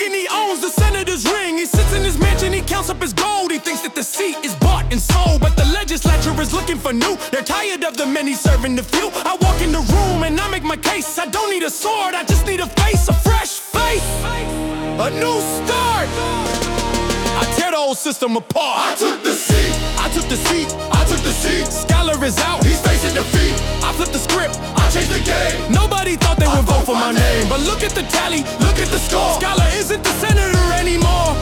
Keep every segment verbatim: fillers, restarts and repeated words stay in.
bragging he owns the senator's ring. He sits in his mansion, he counts up his gold. He thinks that the seat is bought and sold, but the legislature is looking for new. They're tired of the many serving the few. I walk in the room and I make my case. I don't need a sword, I just need a face, a fresh face, a new start. I tear the old system apart. I took the seat, I took the seat, I took the seat. Scholar is out, He's facing defeat. I flipped the script, I changed the game. nobody thought they would vote for my name. But look at the tally, Look at the score. Scholar isn't the senator anymore.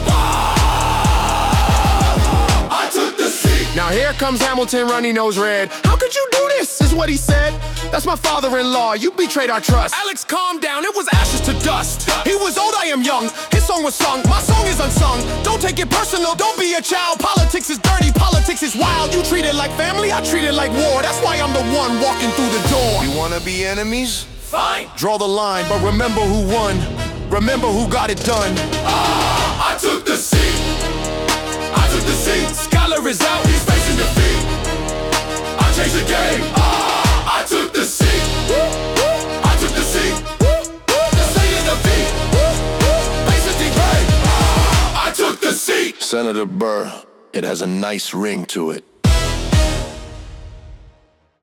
I took the seat. Now here comes Hamilton, runny nose red. How could you do this, is what he said. That's my father-in-law, you betrayed our trust. Alex, calm down, it was ashes to dust. He was old, I am young, his song was sung. My song is unsung, don't take it personal, don't be a child. Politics is dirty, politics is wild. You treat it like family, I treat it like war. That's why I'm the one walking through the door. You wanna be enemies? Fine, draw the line, but remember who won. Remember who got it done. Ah, I took the seat. I took the seat. Scholar is out, He's facing defeat. I changed the game. Ah, I took the seat. I took the seat. The state of the beat. Basically great. Ah, I took the seat. Senator Burr, it has a nice ring to it.